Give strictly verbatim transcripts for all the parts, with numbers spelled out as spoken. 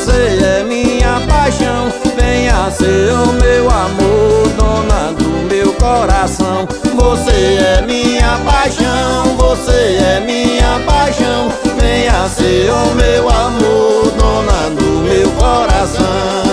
Você é minha paixão, venha ser o meu amor, dona do meu coração. Você é minha paixão, você é minha paixão, venha ser o meu amor, dona do meu coração.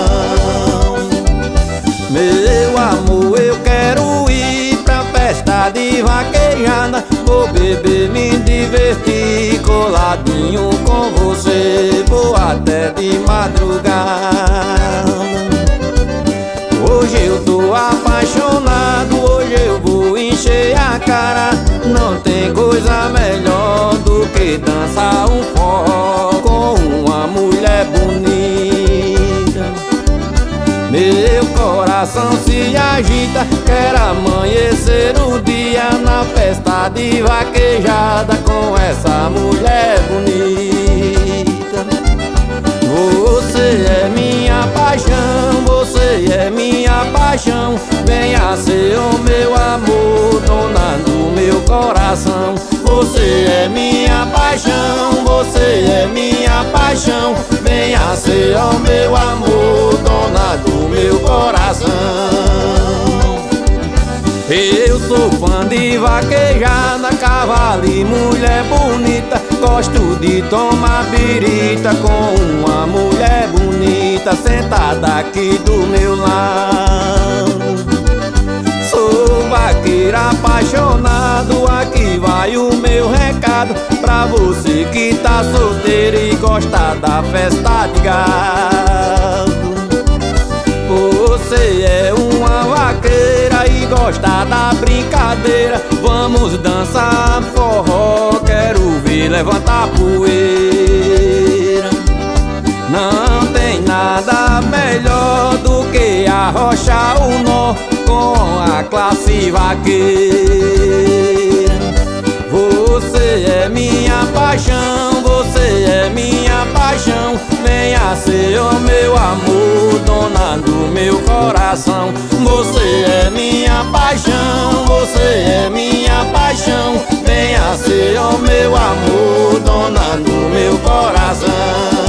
Meu amor, eu quero ir pra festa de vaquejada, vou beber, me divertir, coladinho com você, vou até de madrugada. Hoje eu tô apaixonado, hoje eu vou encher a cara. Não tem coisa melhor do que dançar um forró com uma mulher bonita. Meu coração se agita, quero amanhecer o dia na festa de vaquejada com essa mulher bonita. Você é minha paixão, você é minha paixão, venha ser o meu amor, dona do meu coração. Você é minha paixão, você é minha paixão, venha ser o meu amor, dona do meu coração. Eu sou fã de vaquejada, cavalo e mulher bonita, gosto de tomar birita com uma mulher bonita sentada aqui do meu lado. Sou vaqueiro apaixonado, aqui vai o meu recado pra você que tá solteiro e gosta da festa de gado. Você é uma vaqueira e gosta da brincadeira, vamos dançar forró, quero ver levantar poeira. Não tem nada melhor do que arrochar o nó com a classe vaqueira. Você é minha paixão, você é minha paixão, venha ser o meu amor, dona do meu coração. Você é minha paixão, você é minha paixão, venha ser o meu amor, dona do meu coração.